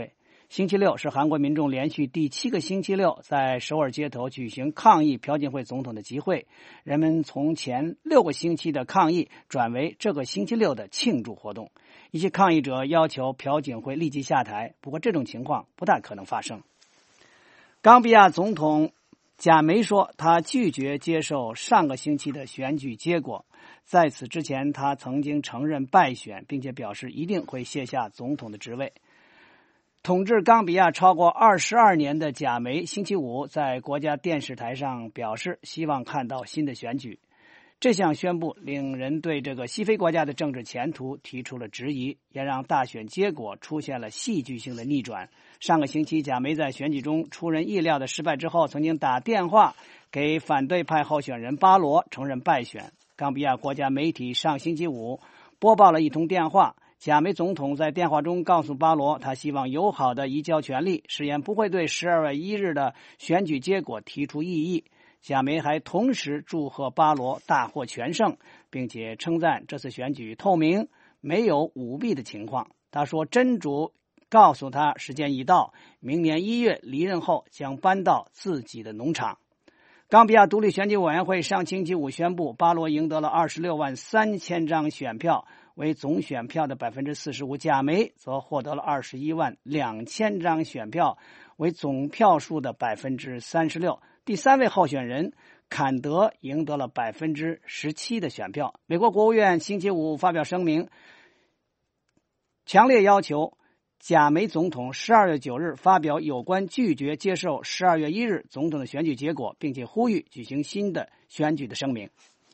星期六是韩国民众连续第七个星期六在首尔街头举行抗议朴槿惠总统的集会，人们从前六个星期的抗议转为这个星期六的庆祝活动。一些抗议者要求朴槿惠立即下台，不过这种情况不大可能发生。冈比亚总统贾梅说，他拒绝接受上个星期的选举结果。在此之前，他曾经承认败选，并且表示一定会卸下总统的职位。统治冈比亚超过二十二年的贾梅星期五在国家电视台上表示，希望看到新的选举。这项宣布令人对这个西非国家的政治前途提出了质疑，也让大选结果出现了戏剧性的逆转。上个星期，贾梅在选举中出人意料的失败之后，曾经打电话给反对派候选人巴罗，承认败选。冈比亚国家媒体上星期五播报了一通电话，贾梅总统在电话中告诉巴罗，他希望友好的移交权力，誓言不会对十二月一日的选举结果提出异议。贾梅还同时祝贺巴罗大获全胜，并且称赞这次选举透明，没有舞弊的情况。他说，真主告诉他时间已到，明年一月离任后将搬到自己的农场。冈比亚独立选举委员会上星期五宣布，巴罗赢得了二十六万三千张选票，为总选票的 百分之四十五， 贾梅则获得了二十一万两千张选票，为总票数的 百分之三十六。第三位候选人坎德赢得了 百分之十七 的选票。美国国务院星期五发表声明，强烈要求贾梅总统十二月九日发表有关拒绝接受十二月一日总统的选举结果，并且呼吁举行新的选举的声明。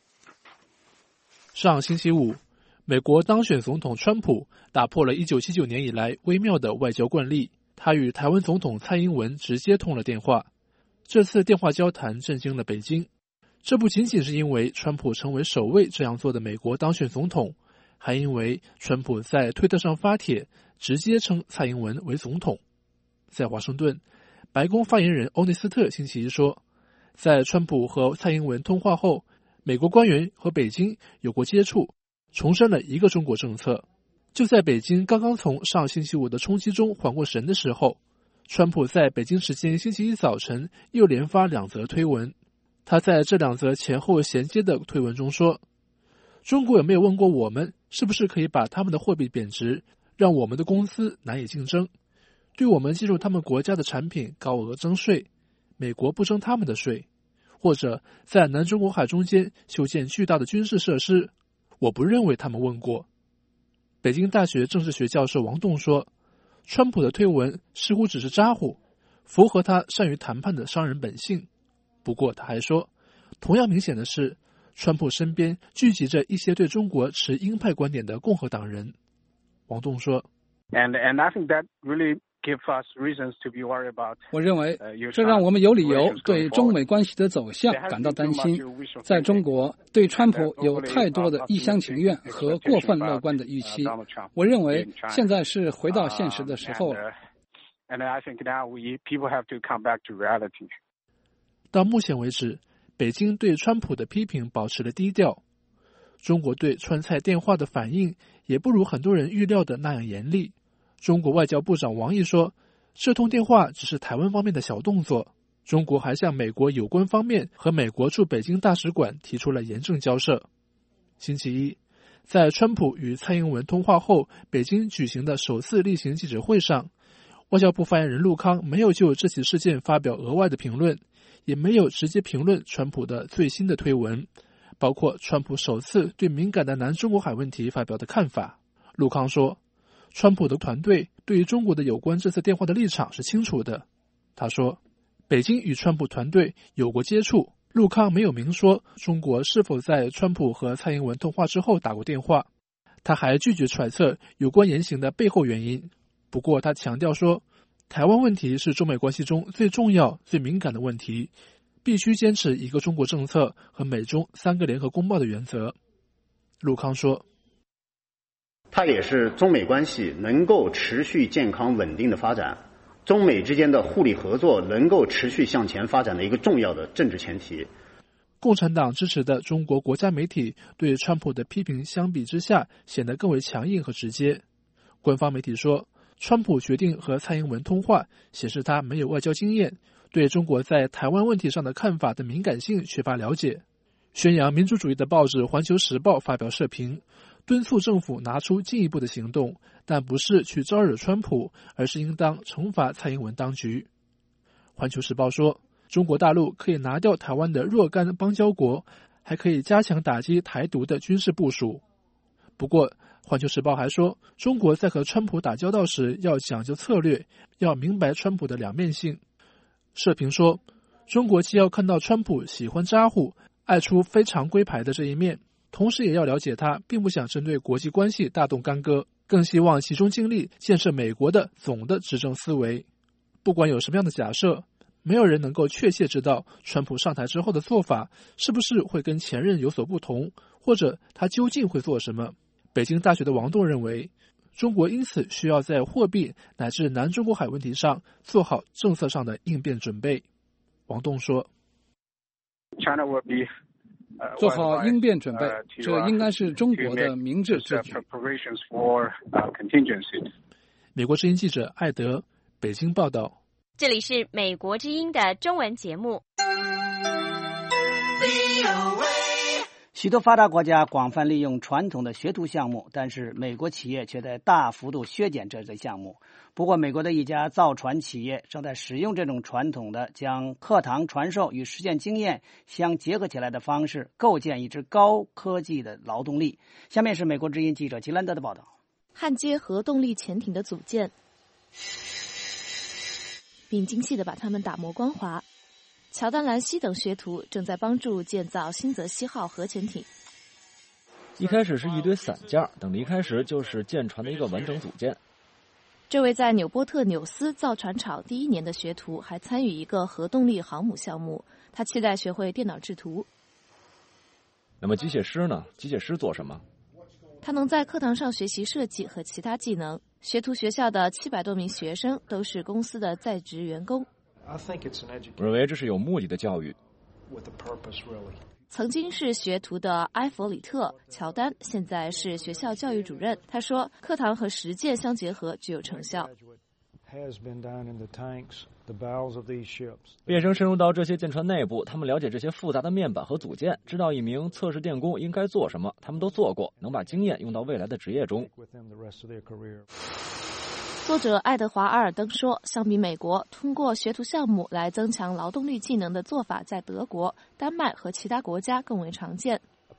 上星期五，美国当选总统川普打破了一九七九年以来微妙的外交惯例，他与台湾总统蔡英文直接通了电话。这次电话交谈震惊了北京，这不仅仅是因为川普成为首位这样做的美国当选总统，还因为川普在推特上发帖直接称蔡英文为总统。在华盛顿，白宫发言人欧内斯特星期一说，在川普和蔡英文通话后，美国官员和北京有过接触，重申了一个中国政策。就在北京刚刚从上星期五的冲击中缓过神的时候，川普在北京时间星期一早晨又连发两则推文。他在这两则前后衔接的推文中说，中国有没有问过我们是不是可以把他们的货币贬值，让我们的公司难以竞争，对我们进入他们国家的产品高额征税，美国不征他们的税，或者在南中国海中间修建巨大的军事设施，我不认为他们问过。北京大学政治学教授王栋说，川普的推文似乎只是咋呼，符合他善于谈判的商人本性。不过他还说，同样明显的是，川普身边聚集着一些对中国持鹰派观点的共和党人。王栋说 And, and I think that really give us reasons to be worried about. 我认为这让我们有理由对中美关系的走向感到担心。在中国，对川普有太多的一厢情愿和过分乐观的预期。我认为现在是回到现实的时候了。 And I think now we people have to come back to reality. 到目前为止，北京对川普的批评保持了低调。中国对川蔡电话的反应也不如很多人预料的那样严厉。中国外交部长王毅说，这通电话只是台湾方面的小动作。中国还向美国有关方面和美国驻北京大使馆提出了严正交涉。星期一，在川普与蔡英文通话后，北京举行的首次例行记者会上，外交部发言人陆康没有就这起事件发表额外的评论，也没有直接评论川普的最新的推文，包括川普首次对敏感的南中国海问题发表的看法。陆康说，川普的团队对于中国的有关这次电话的立场是清楚的。他说，北京与川普团队有过接触，陆康没有明说中国是否在川普和蔡英文通话之后打过电话。他还拒绝揣测有关言行的背后原因。不过他强调说，台湾问题是中美关系中最重要、最敏感的问题，必须坚持一个中国政策和美中三个联合公报的原则。陆康说， 它也是中美关系能够持续健康稳定的发展，中美之间的互利合作能够持续向前发展的一个重要的政治前提。 共产党支持的中国国家媒体对川普的批评相比之下显得更为强硬和直接。官方媒体说， 川普决定和蔡英文通话，显示他没有外交经验，对中国在台湾问题上的看法的敏感性缺乏了解。宣扬民主主义的报纸《环球时报》发表社评，敦促政府拿出进一步的行动，但不是去招惹川普，而是应当惩罚蔡英文当局。环球时报说，中国大陆可以拿掉台湾的若干邦交国，还可以加强打击台独的军事部署。不过环球时报还说，中国在和川普打交道时要讲究策略，要明白川普的两面性。社评说，中国既要看到川普喜欢扎呼，爱出非常规牌的这一面，同时也要了解他并不想针对国际关系大动干戈，更希望集中精力建设美国的总的执政思维。不管有什么样的假设，没有人能够确切知道川普上台之后的做法是不是会跟前任有所不同，或者他究竟会做什么。北京大学的王栋认为，中国因此需要在货币乃至南中国海问题上做好政策上的应变准备。王栋说， 做好应变准备，这应该是中国的明智之举。 美国之音记者艾德，北京报道。 这里是美国之音的中文节目。 许多发达国家广泛利用传统的学徒项目，但是美国企业却在大幅度削减这类项目。不过美国的一家造船企业正在使用这种传统的将课堂传授与实践经验相结合起来的方式，构建一支高科技的劳动力。下面是美国之音记者吉兰德的报道。 焊接核动力潜艇的组件，并精细地把它们打磨光滑。乔丹·兰西等学徒正在帮助建造新泽西号核潜艇。 一开始是一堆散件，等离开时就是舰船的一个完整组件。 这位在纽波特纽斯造船厂第一年的学徒还参与一个核动力航母项目，他期待学会电脑制图。 那么机械师呢？机械师做什么？ 他能在课堂上学习设计和其他技能。学徒学校的七百多名学生都是公司的在职员工。 我认为这是有目的的教育。 曾经是学徒的埃弗里特·乔丹现在是学校教育主任。他说，课堂和实践相结合具有成效。 毕业生深入到这些舰船内部，他们了解这些复杂的面板和组件，知道一名测试电工应该做什么，他们都做过，能把经验用到未来的职业中。 作者爱德华·阿尔登说，相比美国，通过学徒项目来增强劳动力技能的做法在德国、丹麦和其他国家更为常见。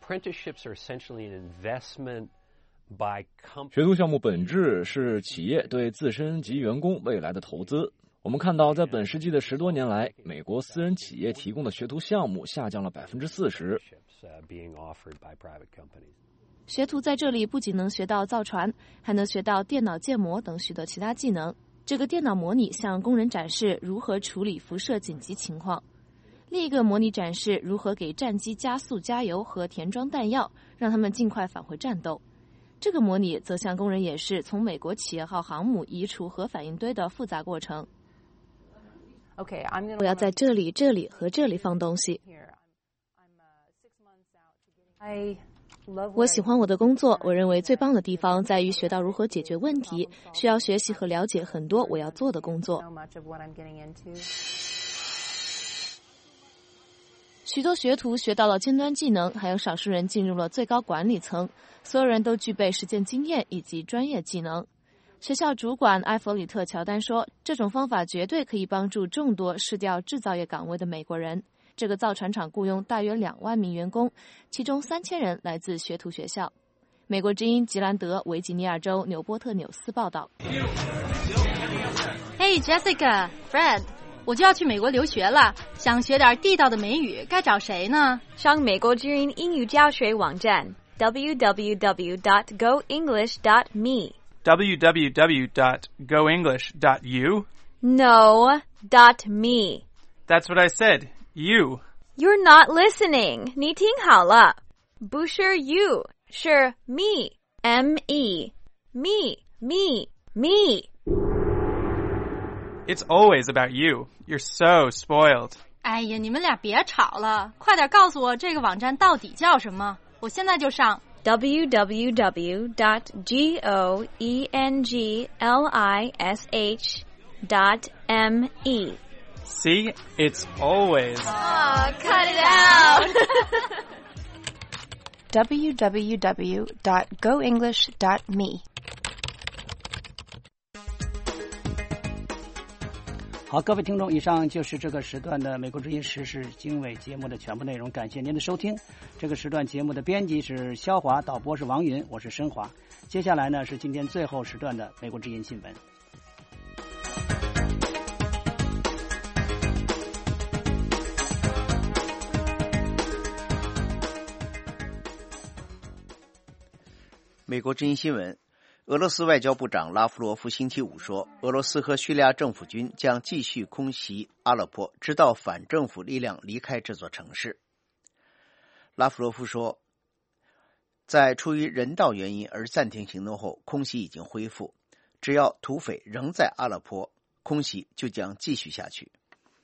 学徒项目本质是企业对自身及员工未来的投资。我们看到，在本世纪的十多年来，美国私人企业提供的学徒项目下降了百分之四十。 学徒在这里不仅能学到造船，还能学到电脑建模等许多其他技能。这个电脑模拟向工人展示如何处理辐射紧急情况，另一个模拟展示如何给战机加速加油和填装弹药，让他们尽快返回战斗。这个模拟则向工人演示从美国企业号航母移除核反应堆的复杂过程。我要在这里、这里和这里放东西。我喜欢我的工作，我认为最棒的地方在于学到如何解决问题，需要学习和了解很多我要做的工作。许多学徒学到了尖端技能，还有少数人进入了最高管理层，所有人都具备实践经验以及专业技能。学校主管埃弗里特·乔丹说，这种方法绝对可以帮助众多失掉制造业岗位的美国人。这个造船厂雇佣大约两万名员工，其中三千人来自学徒学校。美国之音吉兰德维吉尼亚州纽波特纽斯报道。 Hey Jessica, Fred， 我就要去美国留学了，想学点地道的美语，该找谁呢？ 上美国之音英语教学网站 double-u double-u double-u dot go english dot me double-u double-u double-u dot go english dot u No, dot me. That's what I said.You. You're not listening. 你听好了，不是 you， 是 me. M E. Me. Me. Me. It's always about you. You're so spoiled. 哎呀，你们俩别吵了，快点告诉我这个网站到底叫什么，我现在就上 w w w dot goenglish dot me. See, it's always. Oh, cut it out. w w w dot go english dot me. 好，各位听众，以上就是这个时段的美国之音时事经纬节目的全部内容，感谢您的收听。这个时段节目的编辑是肖华，导播是王云，我是申华。接下来呢是今天最后时段的美国之音新闻。 美国之音新闻，俄罗斯外交部长拉夫罗夫星期五说，俄罗斯和叙利亚政府军将继续空袭阿勒颇，直到反政府力量离开这座城市。拉夫罗夫说，在出于人道原因而暂停行动后，空袭已经恢复，只要土匪仍在阿勒颇，空袭就将继续下去。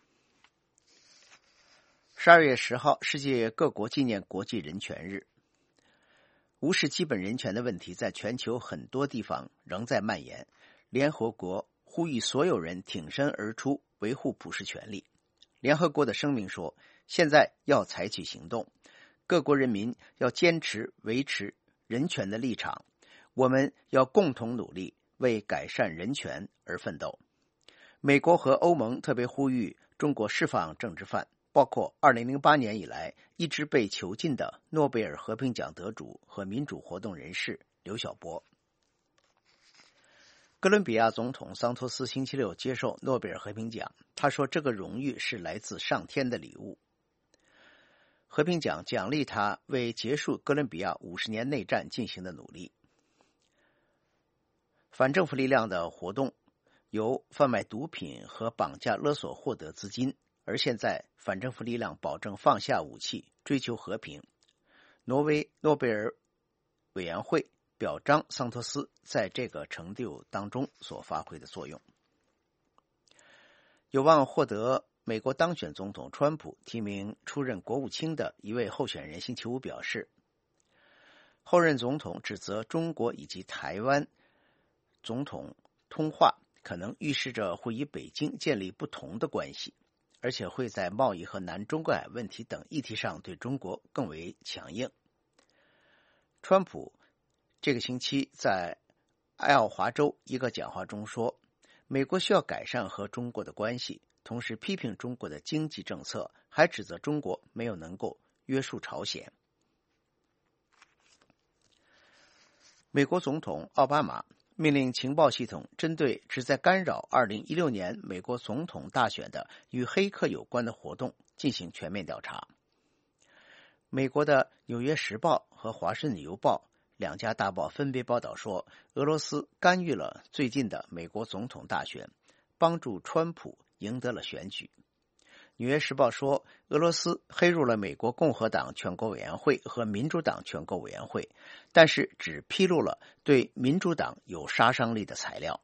十二月十号，世界各国纪念国际人权日。无视基本人权的问题在全球很多地方仍在蔓延，联合国呼吁所有人挺身而出，维护普世权利。联合国的声明说，现在要采取行动，各国人民要坚持维持人权的立场，我们要共同努力为改善人权而奋斗。美国和欧盟特别呼吁中国释放政治犯，包括二零零八年以来一直被囚禁的诺贝尔和平奖得主和民主活动人士刘晓波。哥伦比亚总统桑托斯星期六接受诺贝尔和平奖，他说这个荣誉是来自上天的礼物。和平奖奖励他为结束哥伦比亚五十年内战进行的努力。反政府力量的活动由贩卖毒品和绑架勒索获得资金，而现在反政府力量保证放下武器，追求和平。挪威诺贝尔委员会表彰桑托斯在这个成就当中所发挥的作用。有望获得美国当选总统川普提名出任国务卿的一位候选人星期五表示，后任总统指责中国以及台湾总统通话可能预示着会与北京建立不同的关系，而且会在贸易和南中国海问题等议题上对中国更为强硬。川普这个星期在爱奥华州一个讲话中说，美国需要改善和中国的关系，同时批评中国的经济政策，还指责中国没有能够约束朝鲜。美国总统奥巴马命令情报系统针对旨在干扰二零一六年美国总统大选的与黑客有关的活动进行全面调查。美国的《纽约时报》和《华盛顿邮报》两家大报分别报道说，俄罗斯干预了最近的美国总统大选，帮助川普赢得了选举。纽约时报说，俄罗斯黑入了美国共和党全国委员会和民主党全国委员会，但是只披露了对民主党有杀伤力的材料。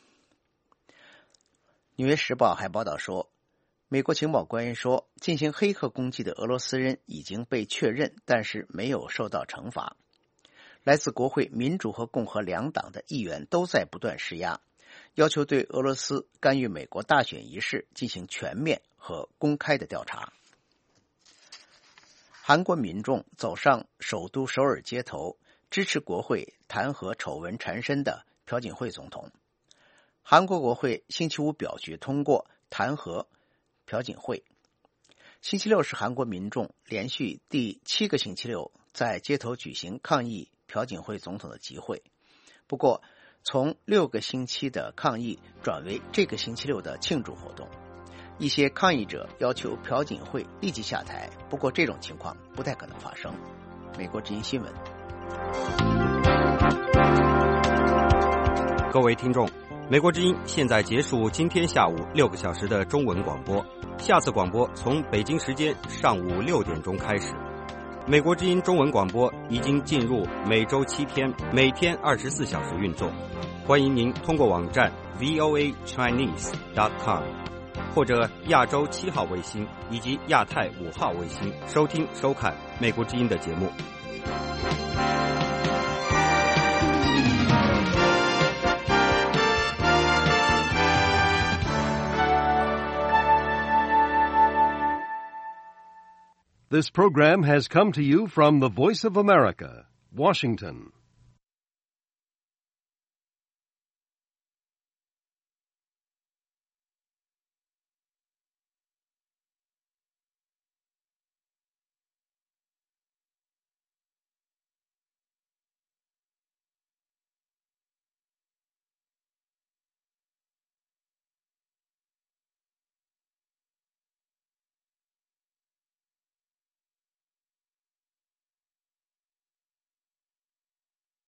纽约时报还报道说，美国情报官员说，进行黑客攻击的俄罗斯人已经被确认，但是没有受到惩罚。来自国会民主和共和两党的议员都在不断施压，要求对俄罗斯干预美国大选仪式进行全面和公开的调查。韩国民众走上首都首尔街头，支持国会弹劾丑闻缠身的朴槿惠总统。韩国国会星期五表决通过弹劾朴槿惠。星期六是韩国民众连续第七个星期六在街头举行抗议朴槿惠总统的集会。不过，从六个星期的抗议转为这个星期六的庆祝活动。一些抗议者要求朴槿惠立即下台，不过这种情况不太可能发生。美国之音新闻。 各位听众，美国之音现在结束今天下午六个小时的中文广播，下次广播从北京时间上午六点钟开始。美国之音中文广播已经进入每周七天，每天二十四小时运作。欢迎您通过网站 v o a chinese dot com 或者亚洲七号卫星以及亚太五号卫星收听收看美国之音的节目。 This program has come to you from the Voice of America, Washington.